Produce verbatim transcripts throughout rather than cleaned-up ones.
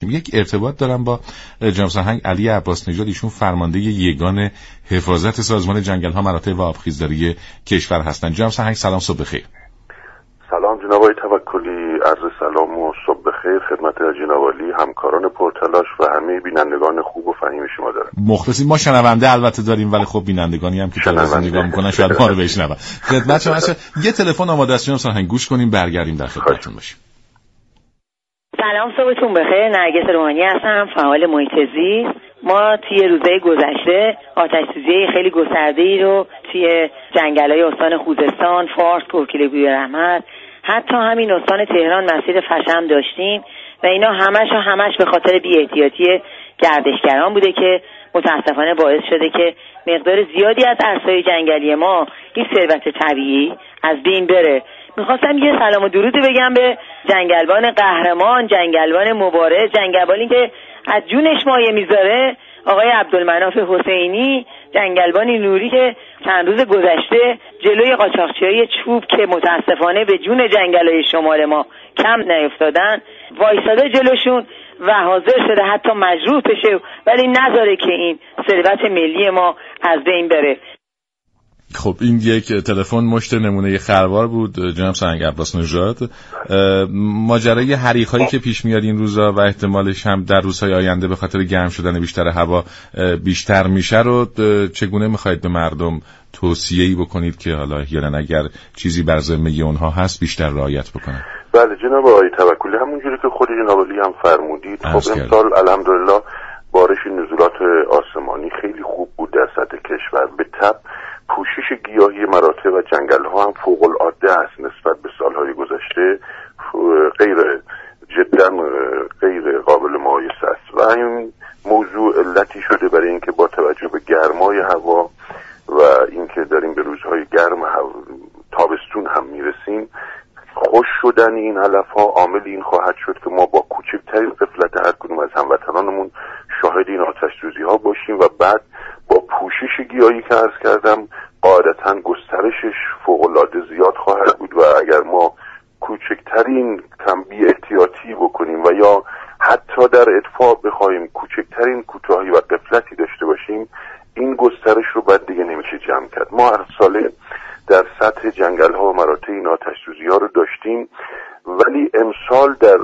رفتیم. یک ارتباط دارم با جناب سرهنگ علی عباس نژاد، ایشون فرمانده یگان حفاظت سازمان جنگل‌ها مراتع و آبخیزداری کشور هستند. جناب سرهنگ سلام، صبح بخیر. سلام جناب آقای توکلی، عرض سلام و صبح بخیر خدمت جناب عالی، همکاران پرتلاش و همه بینندگان خوب و فهیم شما دارم. مخلصیم. ما شنونده البته داریم، ولی خب بینندگانی هم که تلویزیون نگاه میکنن شاید ما رو بشنون. خدمت شما هست. یه تلفن آماده است جناب سرهنگ، گوش کنیم برگردیم در خدمتتون باشیم. سلام، صبحتون بخیر. نرگس روحانی هستم، فعال محیط زیست. ما توی روزهای گذشته آتش‌سوزی خیلی گسترده‌ای رو توی جنگل‌های استان خوزستان، فارس، کرکیله بویرحمت، حتی همین استان تهران مسیر فشم داشتیم و اینا همش و همش به خاطر بی‌احتیاطی گردشگران بوده که متاسفانه باعث شده که مقدار زیادی از عرصه‌های جنگلی ما، این ثروت طبیعی، از بین بره. میخواستم یه سلام و درودی بگم به جنگلبان قهرمان، جنگلبان مبارز، جنگلبانی که از جونش مایه میذاره، آقای عبدالمناف حسینی، جنگلبانی نوری که چند روز گذشته جلوی قاچاقچیای چوب که متاسفانه به جون جنگل‌های شمال ما کم نیفتادن وایساده جلوشون و حاضر شده حتی مجروح بشه ولی نذاره که این ثروت ملی ما از بین بره. خب این یک تلفن مشت نمونه خروار بود جناب سرهنگ عباس نژاد. ماجرای حریق‌هایی که پیش میاد این روزا و احتمالش هم در روزهای آینده به خاطر گرم شدن بیشتر هوا بیشتر میشه رو چگونه میخواید به مردم توصیه‌ای بکنید که حالا یا اگر چیزی بر ذمه اونها هست بیشتر رعایت بکنن؟ بله جناب آقای توکلی، همونجوری که خود جناب عالی هم فرمودید، خب امسال الحمدلله بارش نزولات آسمانی خیلی خوب بود در سطح کشور. به تبع پوشش گیاهی مراتع و جنگل ها هم فوق العاده است نسبت به سالهای گذشته، غیر جدا غیر قابل مقایسه است و این موضوع علتی شده برای اینکه با توجه به گرمای هوا و اینکه داریم به روزهای گرم تابستون هم میرسیم، خوش شدن این علف ها عامل این خواهد شد که ما با کوچکترین غفلت هر کدوم از هموطنانمون شاهد این آتش سوزی ها باشیم و بعد با پوشش گیاهی که عرض کردم قاعدتاً گسترشش فوق‌العاده زیاد خواهد بود و اگر ما کوچکترین کم بی احتیاطی بکنیم و یا حتی در اطفاء بخوایم کوچکترین کوتاهی و غفلتی داشته باشیم، این گسترش رو بعد دیگه نمیشه جمع کرد. ما هر ساله در سطح جنگل ها و مراتع این آتش سوزی ها رو داشتیم، ولی امسال در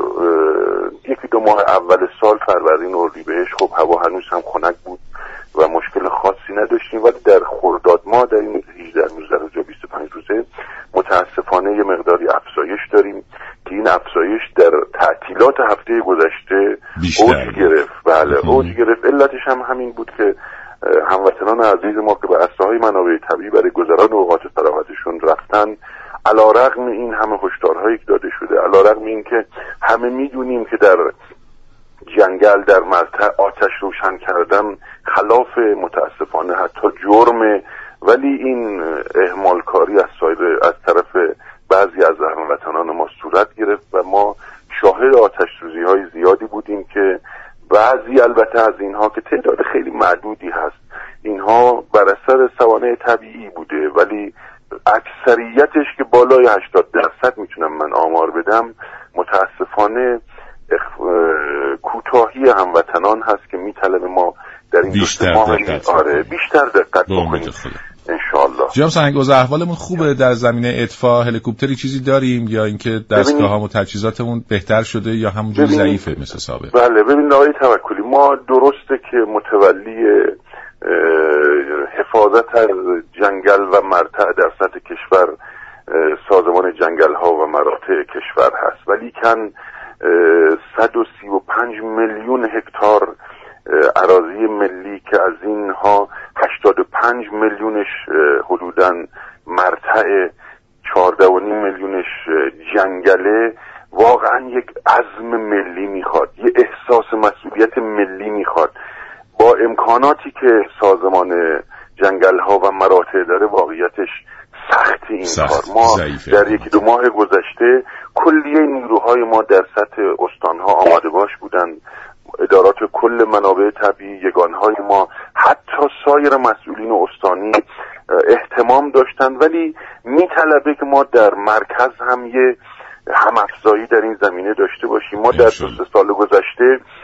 یکی دو ماه اول سال فروردین و اردیبهشت خب هوا هنوز هم خنک بود و مشکل خاصی نداشتیم، ولی در خرداد ماه در این هجده روزه یا بیست و پنج روزه متاسفانه یه مقداری افزایش داریم که این افزایش در تعطیلات هفته گذشته اوج گرفت. بله اوج گرفت. علتش هم همین بود که هموطنان عزیز ما که به عرصه‌های منابع طبیعی برای گذران اوقات فراغتشون رفتن، علی‌رغم این همه هشدارهایی که داده شده، علی‌رغم این که همه میدونیم که در جنگل در مرتع آتش روشن کردن خلاف متاسفانه حتی جرمه، ولی این اهمال کاری از سایر از طرف بعضی از هموطنان ما صورت گرفت و ما شاهد آتش سوزی های زیادی بودیم که بعضی البته از اینها که تعداد خیلی معدودی هست اینها بر اثر سوانح طبیعی بوده، ولی اکثریتش که بالای هشتاد درصد میتونم من آمار بدم متاسفانه کوتاهی هموطنان هست که میطلبه ما در این بیشتر دقت آره بیشتر دقت بکنیم انشاءالله. جناب سرهنگ اوضاع احوالمون خوبه در زمینه اطفاء؟ هلیکوپتری چیزی داریم یا اینکه دستگاه‌ها و تجهیزاتمون بهتر شده یا همونجوری ضعیفه مثل سابق؟ بله ببینید آقای توکلی، ما درسته که متولی حفاظت از جنگل و مرتع در سطح کشور سازمان جنگل ها و مراتع کشور هست، ولی کن صد و سی و پنج میلیون هکتار اراضی ملی که از اینها هشتاد و پنج میلیونش حدوداً مرتع، چهارده و نیم میلیونش جنگله، واقعا یک عزم ملی میخواد، یه احساس مسئولیت ملی میخواد. با امکاناتی که سازمان جنگل ها و مراتع داره واقعیتش سخت این سخت. کار ما در یکی دو ماه گذشته کلیه نیروهای ما در سطح استانها آماده باش بودن، ادارات کل منابع طبیعی، یگانهای ما، حتی سایر مسئولین استانی اهتمام داشتن، ولی میطلبه که ما در مرکز هم یه همافزایی در این زمینه داشته باشیم. ما در دو سه سال گذشته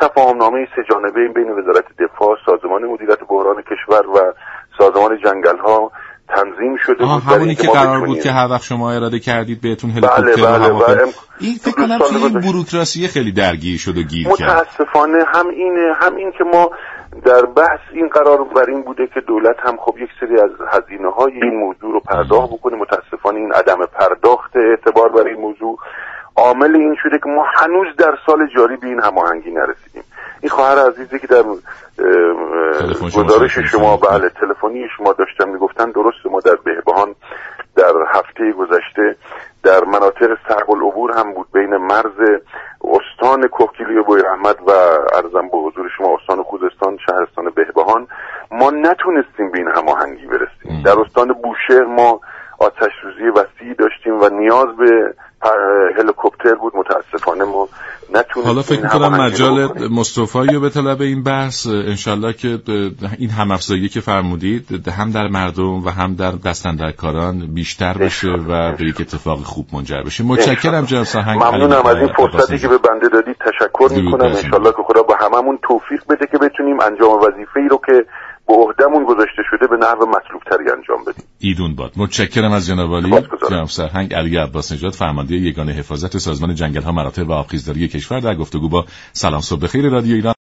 تفاهمنامه سه جانبه بین وزارت دفاع، سازمان مدیریت بحران کشور و سازمان جنگل‌ها تنظیم شده بود. همونی که قرار بود که هر وقت شما اراده کردید بهتون هلیکوپتر بله بله رو هواپیما. بله. این فکر کنم توی این بوروکراسی خیلی درگیر شد و گیر کرد. متاسفانه هم اینه، هم این که ما در بحث این قرار بر این بوده که دولت هم خب یک سری از هزینه‌های این موضوع رو پرداخت بکنه. متاسفانه این عدم پرداخت اعتبار بر این موضوع عامل این شده که ما هنوز در سال جاری به این هماهنگی نرسیدیم. این خواهر عزیزی که در گزارش شما بله تلفنی شما داشتن میگفتن درسته، ما در بهبهان در هفته گذشته در مناطق صعب العبور هم بود بین مرز استان کوهگیلوی و بویراحمد و عرضم به حضور شما استان خوزستان شهرستان بهبهان ما نتونستیم به این هماهنگی برسیم. در استان بوشهر ما آتش سوزی وسیعی داشتیم و نیاز به هلیکوپتر بود. متاسفانه ما نتونستیم. حالا فکر می‌کنم مجال مصطفی به طلب این بحث انشالله که این هم‌افزایی که فرمودید هم در مردم و هم در دستاندرکاران بیشتر بشه و به یک اتفاق خوب منجر بشه. متشکرم جناب سرهنگ. ممنونم از این فرصتی که به بنده دادید. تشکر می‌کنم. انشالله که خدا با هممون توفیق بده که بتونیم انجام وظیفه‌ای رو که به عهده‌مون گذاشته شده به نحو مطلوب‌تری انجام بدیم. ایدون باد. متشکرم از جناب عالی. جناب سرهنگ علی عباس نژاد فرمانده یگان حفاظت سازمان جنگل‌ها مراتع و آبخیزداری کشور در گفتگو با سلام صبح بخیر رادیو ایران.